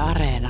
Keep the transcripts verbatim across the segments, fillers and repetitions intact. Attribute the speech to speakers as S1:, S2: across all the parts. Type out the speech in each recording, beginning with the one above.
S1: Areena.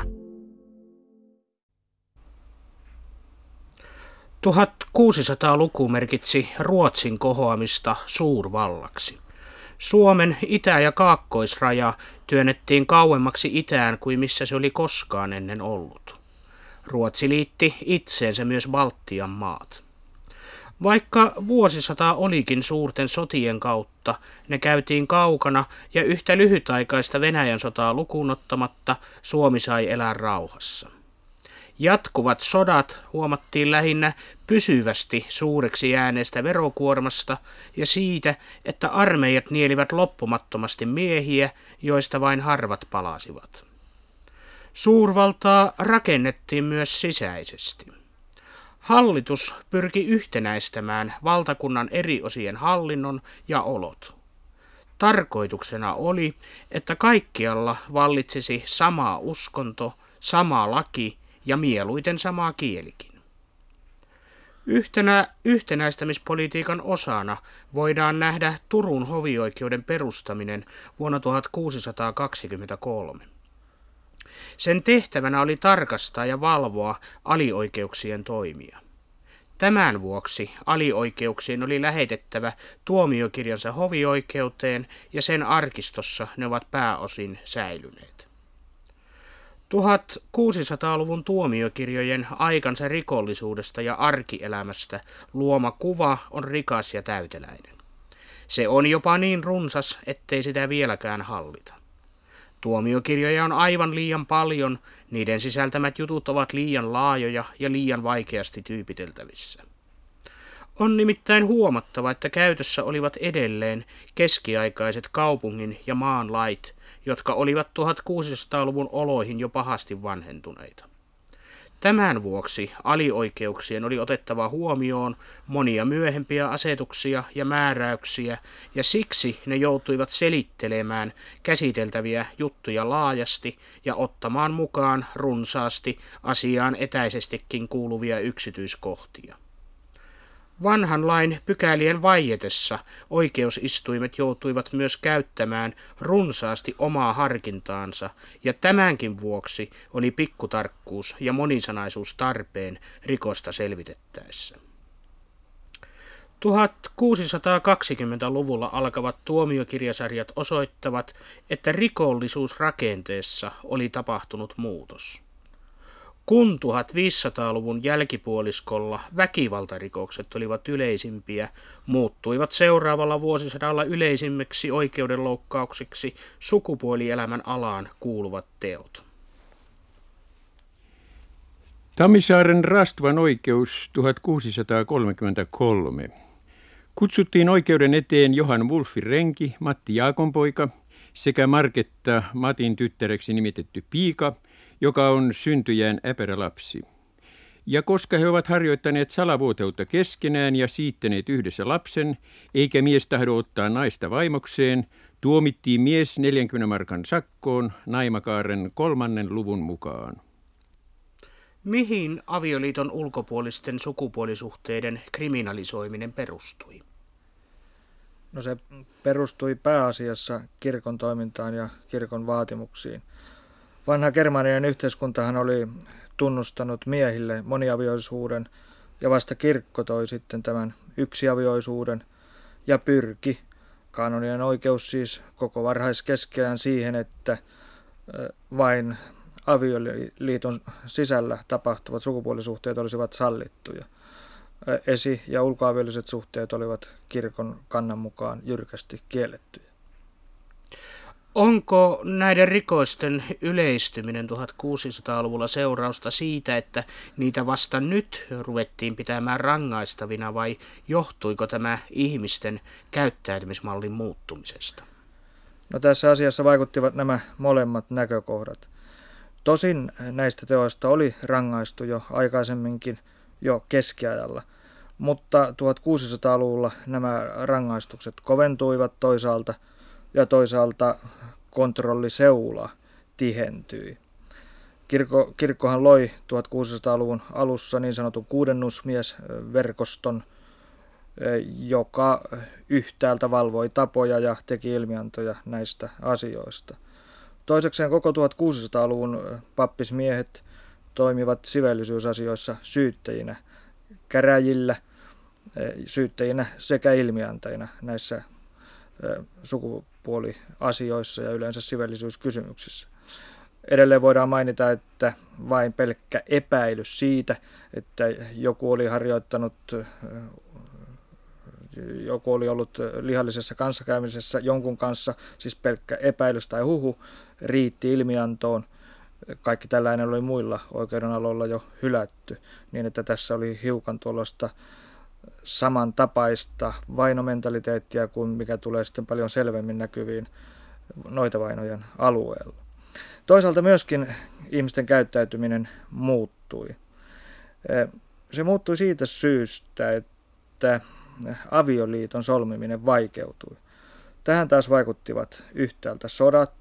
S2: tuhatkuusisataaluku merkitsi Ruotsin kohoamista suurvallaksi. Suomen itä- ja kaakkoisraja työnnettiin kauemmaksi itään kuin missä se oli koskaan ennen ollut. Ruotsi liitti itseensä myös Baltian maat. Vaikka vuosisata olikin suurten sotien kautta, ne käytiin kaukana ja yhtä lyhytaikaista Venäjän sotaa lukuun ottamatta Suomi sai elää rauhassa. Jatkuvat sodat huomattiin lähinnä pysyvästi suureksi jääneestä verokuormasta ja siitä, että armeijat nielivät loppumattomasti miehiä, joista vain harvat palasivat. Suurvaltaa rakennettiin myös sisäisesti. Hallitus pyrki yhtenäistämään valtakunnan eri osien hallinnon ja olot. Tarkoituksena oli, että kaikkialla vallitsisi sama uskonto, sama laki ja mieluiten sama kielikin. Yhtenä yhtenäistämispolitiikan osana voidaan nähdä Turun hovioikeuden perustaminen vuonna tuhatkuusisataakaksikymmentäkolme. Sen tehtävänä oli tarkastaa ja valvoa alioikeuksien toimia. Tämän vuoksi alioikeuksien oli lähetettävä tuomiokirjansa hovioikeuteen ja sen arkistossa ne ovat pääosin säilyneet. tuhatkuusisataaluvun tuomiokirjojen aikansa rikollisuudesta ja arkielämästä luoma kuva on rikas ja täyteläinen. Se on jopa niin runsas, ettei sitä vieläkään hallita. Tuomiokirjoja on aivan liian paljon, niiden sisältämät jutut ovat liian laajoja ja liian vaikeasti tyypiteltävissä. On nimittäin huomattava, että käytössä olivat edelleen keskiaikaiset kaupungin ja maan lait, jotka olivat tuhatkuusisataaluvun oloihin jo pahasti vanhentuneita. Tämän vuoksi alioikeuksien oli otettava huomioon monia myöhempiä asetuksia ja määräyksiä, ja siksi ne joutuivat selittelemään käsiteltäviä juttuja laajasti ja ottamaan mukaan runsaasti asiaan etäisestikin kuuluvia yksityiskohtia. Vanhan lain pykälien vaietessa oikeusistuimet joutuivat myös käyttämään runsaasti omaa harkintaansa, ja tämänkin vuoksi oli pikkutarkkuus ja monisanaisuus tarpeen rikosta selvitettäessä. tuhatkuusisataakaksikymmentäluvulla alkavat tuomiokirjasarjat osoittavat, että rikollisuusrakenteessa oli tapahtunut muutos. Kun tuhatviisisataaluvun jälkipuoliskolla väkivaltarikokset olivat yleisimpiä, muuttuivat seuraavalla vuosisadalla yleisimmiksi oikeudenloukkauksiksi sukupuolielämän alaan kuuluvat teot.
S3: Tammisaaren Rastvan oikeus tuhatkuusisataakolmekymmentäkolme. Kutsuttiin oikeuden eteen Johan Wulffin renki Matti Jaakonpoika sekä Marketta Matin tyttäreksi nimitetty piika, joka on syntyjään äpärälapsi. Ja koska he ovat harjoittaneet salavuoteutta keskenään ja siittäneet yhdessä lapsen, eikä mies tahdo ottaa naista vaimokseen, tuomittiin mies neljänkymmenen markan sakkoon Naimakaaren kolmannen luvun mukaan.
S2: Mihin avioliiton ulkopuolisten sukupuolisuhteiden kriminalisoiminen perustui?
S4: No se perustui pääasiassa kirkon toimintaan ja kirkon vaatimuksiin. Vanha germaaninen yhteiskuntahan oli tunnustanut miehille moniavioisuuden ja vasta kirkko toi sitten tämän yksiavioisuuden ja pyrki, kanoninen oikeus siis koko varhaiskeskeään siihen, että vain avioliiton sisällä tapahtuvat sukupuolisuhteet olisivat sallittuja. Esi- ja ulkoavioliset suhteet olivat kirkon kannan mukaan jyrkästi kiellettyjä.
S2: Onko näiden rikosten yleistyminen tuhatkuusisataaluvulla seurausta siitä, että niitä vasta nyt ruvettiin pitämään rangaistavina, vai johtuiko tämä ihmisten käyttäytymismallin muuttumisesta?
S4: No, tässä asiassa vaikuttivat nämä molemmat näkökohdat. Tosin näistä teoista oli rangaistu jo aikaisemminkin jo keskiajalla, mutta tuhatkuusisataaluvulla nämä rangaistukset koventuivat toisaalta ja toisaalta kontrolliseula tihentyi. Kirkko, kirkkohan loi tuhatkuusisataaluvun alussa niin sanotun kuudennusmiesverkoston, joka yhtäältä valvoi tapoja ja teki ilmiantoja näistä asioista. Toisekseen koko tuhatkuusisataaluvun pappismiehet toimivat siveellisyysasioissa syyttäjinä, käräjillä, syyttäjinä sekä ilmiantajina näissä sukupuoliasioissa ja yleensä siveellisyyskysymyksissä. Edelleen voidaan mainita, että vain pelkkä epäilys siitä, että joku oli harjoittanut, joku oli ollut lihallisessa kanssakäymisessä jonkun kanssa, siis pelkkä epäilys tai huhu, riitti ilmiantoon. Kaikki tällainen oli muilla oikeudenaloilla jo hylätty, niin että tässä oli hiukan tuollaista samantapaista vainomentaliteettia kuin mikä tulee sitten paljon selvemmin näkyviin noitavainojen alueella. Toisaalta myöskin ihmisten käyttäytyminen muuttui. Se muuttui siitä syystä, että avioliiton solmiminen vaikeutui. Tähän taas vaikuttivat yhtäältä sodat.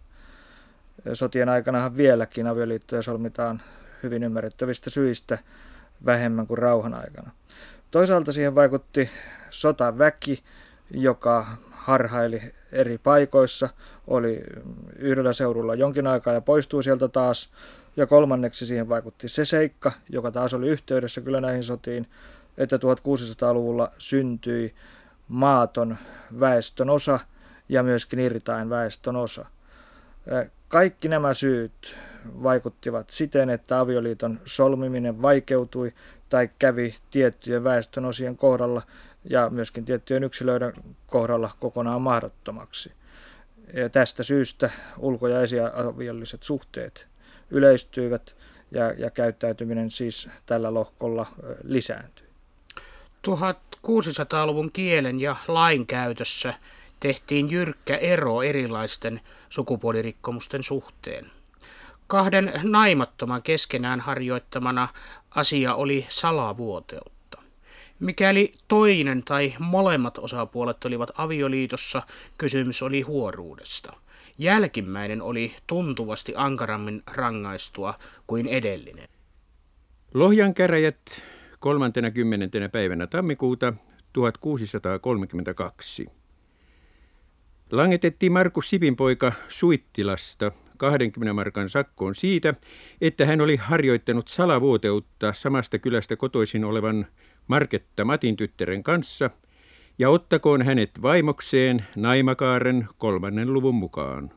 S4: Sotien aikanahan vieläkin avioliittoja solmitaan hyvin ymmärrettävistä syistä vähemmän kuin rauhan aikana. Toisaalta siihen vaikutti sotaväki, joka harhaili eri paikoissa, oli yhdellä seudulla jonkin aikaa ja poistui sieltä taas. Ja kolmanneksi siihen vaikutti se seikka, joka taas oli yhteydessä kyllä näihin sotiin, että tuhatkuusisataaluvulla syntyi maaton väestönosa ja myöskin irtain väestönosa. Kaikki nämä syyt vaikuttivat siten, että avioliiton solmiminen vaikeutui tai kävi tiettyjen väestönosien kohdalla ja myöskin tiettyjen yksilöiden kohdalla kokonaan mahdottomaksi. Ja tästä syystä ulko- ja esiaviolliset suhteet yleistyivät ja, ja käyttäytyminen siis tällä lohkolla lisääntyi.
S2: tuhatkuusisataaluvun kielen ja lain käytössä tehtiin jyrkkä ero erilaisten sukupuolirikkomusten suhteen. Kahden naimattoman keskenään harjoittamana asia oli salavuoteutta. Mikäli toinen tai molemmat osapuolet olivat avioliitossa, kysymys oli huoruudesta. Jälkimmäinen oli tuntuvasti ankarammin rangaistua kuin edellinen.
S3: Lohjan käräjät kolmantenakymmenentenä päivänä tammikuuta tuhatkuusisataakolmekymmentäkaksi. Langetettiin Markus Sipin poika Suittilasta kahdenkymmenen markan sakkoon siitä, että hän oli harjoittanut salavuoteutta samasta kylästä kotoisin olevan Marketta Matin tyttären kanssa, ja ottakoon hänet vaimokseen naimakaaren kolmannen luvun mukaan.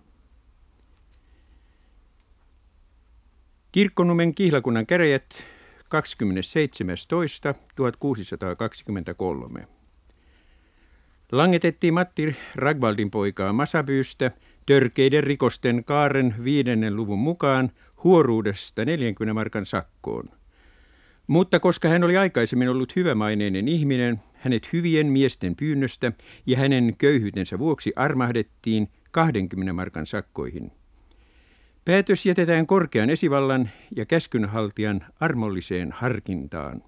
S3: Kirkkonummen kihlakunnan käräjät kahdeskymmenesseitsemäs toista tuhatkuusisataakaksikymmentäkolme. Langetettiin Matti Ragvaldin poikaa Masabyystä törkeiden rikosten kaaren viidennen luvun mukaan huoruudesta neljänkymmenen markan sakkoon. Mutta koska hän oli aikaisemmin ollut hyvämaineinen ihminen, hänet hyvien miesten pyynnöstä ja hänen köyhyytensä vuoksi armahdettiin kahdenkymmenen markan sakkoihin. Päätös jätetään korkean esivallan ja käskynhaltijan armolliseen harkintaan.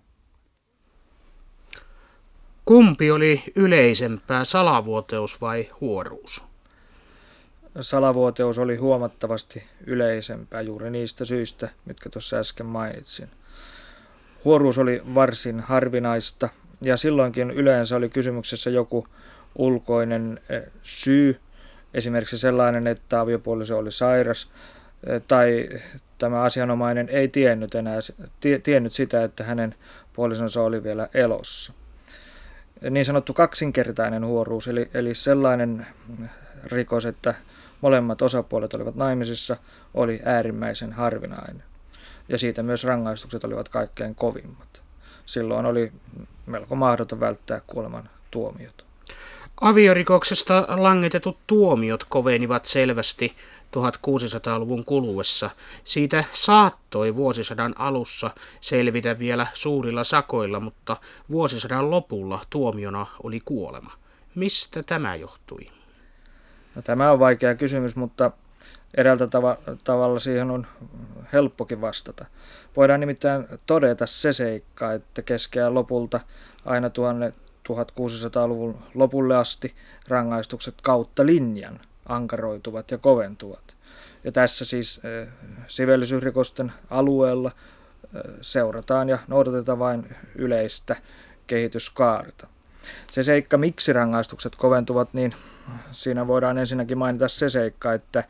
S2: Kumpi oli yleisempää, salavuoteus vai huoruus?
S4: Salavuoteus oli huomattavasti yleisempää juuri niistä syistä, mitkä tuossa äsken mainitsin. Huoruus oli varsin harvinaista ja silloinkin yleensä oli kysymyksessä joku ulkoinen syy, esimerkiksi sellainen, että aviopuoliso oli sairas tai tämä asianomainen ei tiennyt enää tiennyt sitä, että hänen puolisonsa oli vielä elossa. Niin sanottu kaksinkertainen huoruus, eli, eli sellainen rikos, että molemmat osapuolet olivat naimisissa, oli äärimmäisen harvinainen. Ja siitä myös rangaistukset olivat kaikkein kovimmat. Silloin oli melko mahdoton välttää kuoleman tuomiot.
S2: Aviorikoksesta langetetut tuomiot kovenivat selvästi tuhatkuusisataaluvun kuluessa. Siitä saattoi vuosisadan alussa selvitä vielä suurilla sakoilla, mutta vuosisadan lopulla tuomiona oli kuolema. Mistä tämä johtui?
S4: No, tämä on vaikea kysymys, mutta eräältä tav- tavalla siihen on helppokin vastata. Voidaan nimittäin todeta se seikka, että keskeä lopulta aina tuonne tuhatkuusisataaluvun lopulle asti rangaistukset kautta linjan ankaroituvat ja koventuvat. Ja tässä siis äh, siveellisyysrikosten alueella äh, seurataan ja noudatetaan vain yleistä kehityskaarta. Se seikka, miksi rangaistukset koventuvat, niin siinä voidaan ensinnäkin mainita se seikka, että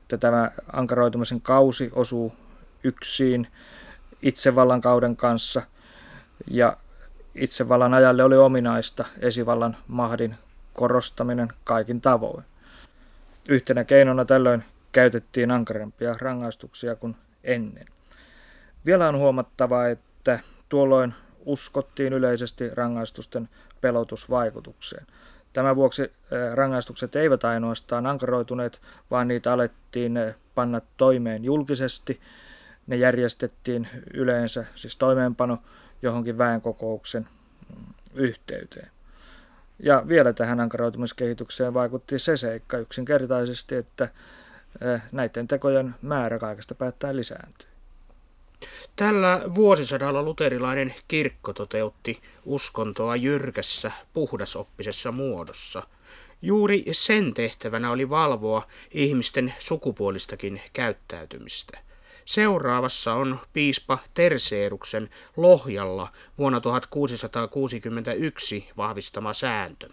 S4: että tämä ankaroitumisen kausi osuu yksiin itsevallan kauden kanssa, ja itsevallan ajalle oli ominaista esivallan mahdin korostaminen kaikin tavoin. Yhtenä keinona tällöin käytettiin ankarampia rangaistuksia kuin ennen. Vielä on huomattava, että tuolloin uskottiin yleisesti rangaistusten pelotusvaikutukseen. Tämän vuoksi rangaistukset eivät ainoastaan ankaroituneet, vaan niitä alettiin panna toimeen julkisesti. Ne järjestettiin yleensä, siis toimeenpano, johonkin väenkokouksen yhteyteen. Ja vielä tähän ankaroitumiskehitykseen vaikutti se seikka yksinkertaisesti, että näiden tekojen määrä kaikesta päättäen lisääntyi.
S2: Tällä vuosisadalla luterilainen kirkko toteutti uskontoa jyrkässä, puhdasoppisessa muodossa. Juuri sen tehtävänä oli valvoa ihmisten sukupuolistakin käyttäytymistä. Seuraavassa on piispa Terseeruksen Lohjalla vuonna tuhatkuusisataakuusikymmentäyksi vahvistama sääntö.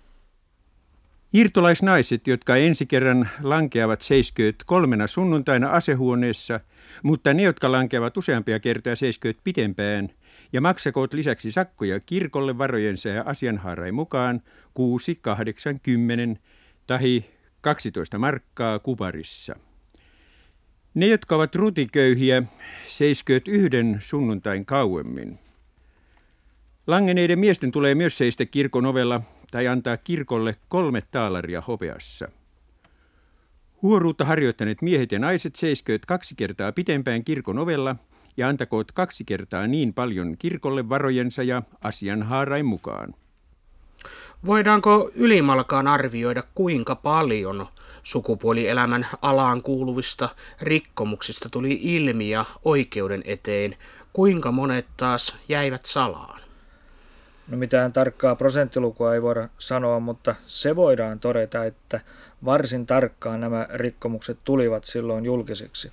S3: Irtolaisnaiset, jotka ensi kerran lankeavat seisköyt kolmena sunnuntaina asehuoneessa, mutta ne, jotka lankeavat useampia kertoja seisköyt pitempään, ja maksakoot lisäksi sakkoja kirkolle varojensa ja asianhaarain mukaan kuusi, kahdeksan, kymmenen tahi kaksitoista markkaa kuparissa. Ne, jotka ovat rutiköyhiä, seiskööt yhden sunnuntain kauemmin. Langeneiden miesten tulee myös seistä kirkon ovella tai antaa kirkolle kolme taalaria hopeassa. Huoruutta harjoittaneet miehet ja naiset seiskööt kaksi kertaa pitempään kirkon ovella ja antakoot kaksi kertaa niin paljon kirkolle varojensa ja asianhaarain mukaan.
S2: Voidaanko ylimalkaan arvioida, kuinka paljon sukupuolielämän alaan kuuluvista rikkomuksista tuli ilmi ja oikeuden eteen, kuinka monet taas jäivät salaan?
S4: No mitään tarkkaa prosenttilukua ei voida sanoa, mutta se voidaan todeta, että varsin tarkkaan nämä rikkomukset tulivat silloin julkisiksi.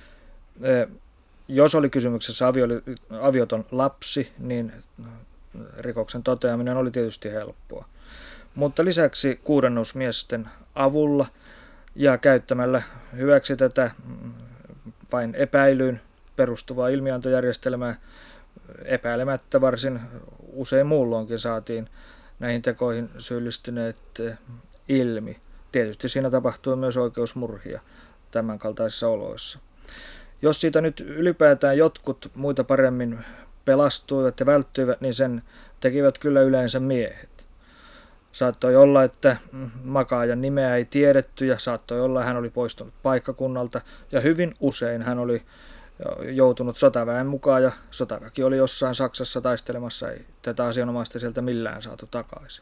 S4: Jos oli kysymyksessä avioton lapsi, niin rikoksen toteaminen oli tietysti helppoa. Mutta lisäksi kuudennusmiesten avulla ja käyttämällä hyväksi tätä vain epäilyyn perustuvaa ilmiantojärjestelmää epäilemättä varsin usein muulloinkin saatiin näihin tekoihin syyllistyneet ilmi. Tietysti siinä tapahtui myös oikeusmurhia tämän kaltaisissa oloissa. Jos siitä nyt ylipäätään jotkut muita paremmin pelastuivat ja välttyivät, niin sen tekivät kyllä yleensä miehet. Saattoi olla, että makaajan nimeä ei tiedetty ja saattoi olla, että hän oli poistunut paikkakunnalta ja hyvin usein hän oli joutunut sotaväen mukaan ja sotaväki oli jossain Saksassa taistelemassa, ei tätä asianomaista sieltä millään saatu takaisin.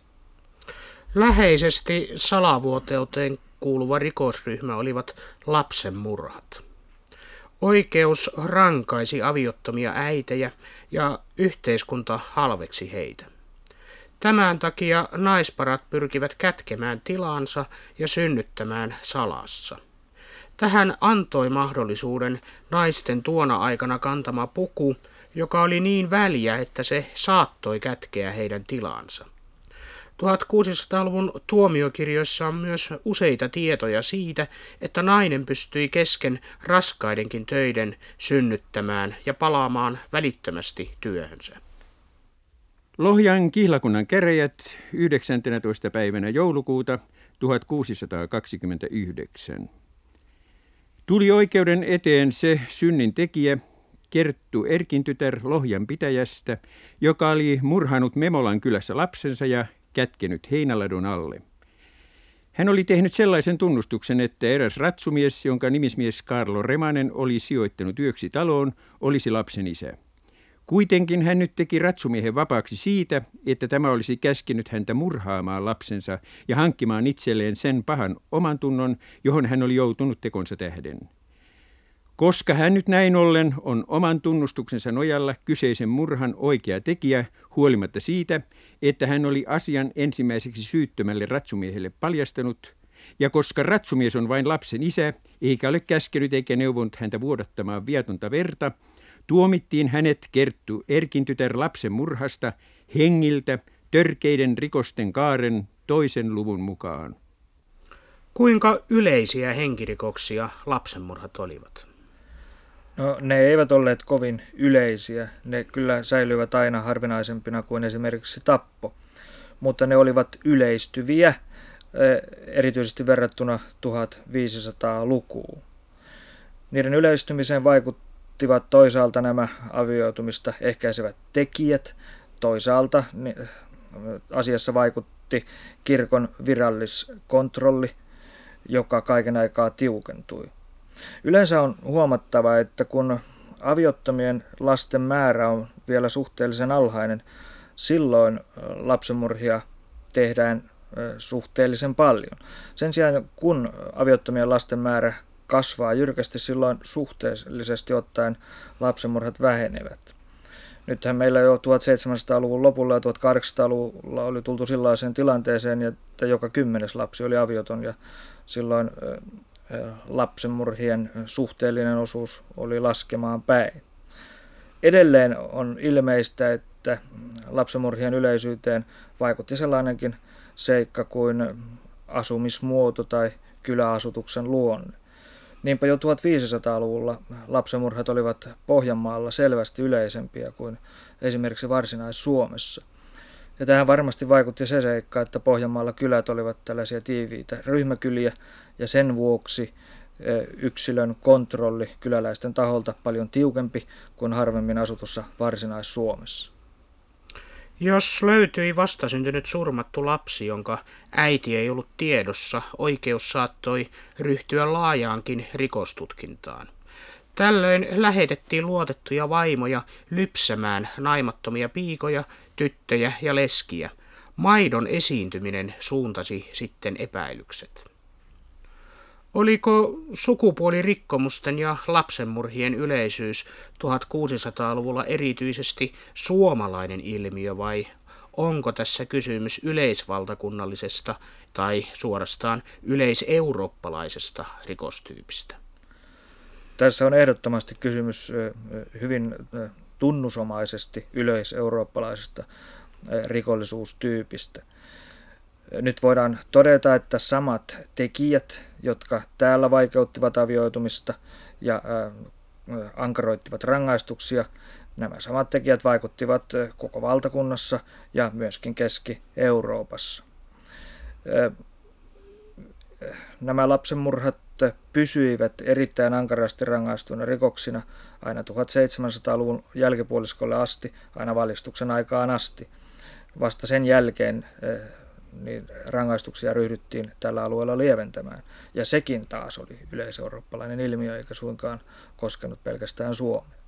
S2: Läheisesti salavuoteuteen kuuluva rikosryhmä olivat lapsenmurhat. Oikeus rankaisi aviottomia äitejä ja yhteiskunta halveksi heitä. Tämän takia naisparat pyrkivät kätkemään tilaansa ja synnyttämään salassa. Tähän antoi mahdollisuuden naisten tuona aikana kantama puku, joka oli niin väljä, että se saattoi kätkeä heidän tilaansa. tuhatkuusisataaluvun tuomiokirjoissa on myös useita tietoja siitä, että nainen pystyi kesken raskaidenkin töiden synnyttämään ja palaamaan välittömästi työhönsä.
S3: Lohjan kihlakunnan käräjät yhdeksäntenätoista päivänä joulukuuta tuhatkuusisataakaksikymmentäyhdeksän. Tuli oikeuden eteen se synnin tekijä, Kerttu Erkin tytär Lohjan pitäjästä, joka oli murhanut Memolan kylässä lapsensa ja kätkenyt heinäladon alle. Hän oli tehnyt sellaisen tunnustuksen, että eräs ratsumies, jonka nimismies Karlo Remanen oli sijoittanut yöksi taloon, olisi lapsen isä. Kuitenkin hän nyt teki ratsumiehen vapaaksi siitä, että tämä olisi käskenyt häntä murhaamaan lapsensa ja hankkimaan itselleen sen pahan oman tunnon, johon hän oli joutunut tekonsa tähden. Koska hän nyt näin ollen on oman tunnustuksensa nojalla kyseisen murhan oikea tekijä, huolimatta siitä, että hän oli asian ensimmäiseksi syyttömälle ratsumiehelle paljastanut, ja koska ratsumies on vain lapsen isä, eikä ole käskenyt eikä neuvonut häntä vuodattamaan viatonta verta, tuomittiin hänet Kerttu Erkin tytär lapsen murhasta hengiltä törkeiden rikosten kaaren toisen luvun mukaan.
S2: Kuinka yleisiä henkirikoksia lapsenmurhat olivat?
S4: No, ne eivät olleet kovin yleisiä. Ne kyllä säilyivät aina harvinaisempina kuin esimerkiksi tappo, mutta ne olivat yleistyviä, erityisesti verrattuna tuhatviisisataalukuun. Niiden yleistymiseen vaikuttivat toisaalta nämä avioitumista ehkäisevät tekijät, toisaalta asiassa vaikutti kirkon viralliskontrolli, joka kaiken aikaa tiukentui. Yleensä on huomattava, että kun aviottomien lasten määrä on vielä suhteellisen alhainen, silloin lapsenmurhia tehdään suhteellisen paljon. Sen sijaan kun aviottomien lasten määrä kasvaa jyrkästi, silloin suhteellisesti ottaen lapsenmurhat vähenevät. Nythän meillä jo tuhatseitsemänsataaluvun lopulla ja tuhatkahdeksansataaluvulla oli tultu sellaiseen tilanteeseen, että joka kymmenes lapsi oli avioton ja silloin lapsenmurhien suhteellinen osuus oli laskemaan päin. Edelleen on ilmeistä, että lapsenmurhien yleisyyteen vaikutti sellainenkin seikka kuin asumismuoto tai kyläasutuksen luonne. Niinpä jo tuhatviisisataaluvulla lapsenmurhat olivat Pohjanmaalla selvästi yleisempiä kuin esimerkiksi Varsinais-Suomessa. Ja tähän varmasti vaikutti se seikka, että Pohjanmaalla kylät olivat tällaisia tiiviitä ryhmäkyliä ja sen vuoksi yksilön kontrolli kyläläisten taholta paljon tiukempi kuin harvemmin asutussa Varsinais-Suomessa.
S2: Jos löytyi vastasyntynyt surmattu lapsi, jonka äiti ei ollut tiedossa, oikeus saattoi ryhtyä laajaankin rikostutkintaan. Tällöin lähetettiin luotettuja vaimoja lypsämään naimattomia piikoja, tyttöjä ja leskiä. Maidon esiintyminen suuntasi sitten epäilykset. Oliko sukupuolirikkomusten ja lapsenmurhien yleisyys tuhatkuusisataaluvulla erityisesti suomalainen ilmiö vai onko tässä kysymys yleisvaltakunnallisesta tai suorastaan yleiseurooppalaisesta rikostyypistä?
S4: Tässä on ehdottomasti kysymys hyvin tunnusomaisesti yleiseurooppalaisesta rikollisuustyypistä. Nyt voidaan todeta, että samat tekijät, jotka täällä vaikeuttivat avioitumista ja ankaroittivat rangaistuksia, nämä samat tekijät vaikuttivat koko valtakunnassa ja myöskin Keski-Euroopassa. Nämä lapsenmurhat pysyivät erittäin ankarasti rangaistuina rikoksina aina tuhatseitsemänsataaluvun jälkipuoliskolle asti, aina valistuksen aikaan asti. Vasta sen jälkeen niin rangaistuksia ryhdyttiin tällä alueella lieventämään. Ja sekin taas oli yleiseurooppalainen ilmiö, eikä suinkaan koskenut pelkästään Suomea.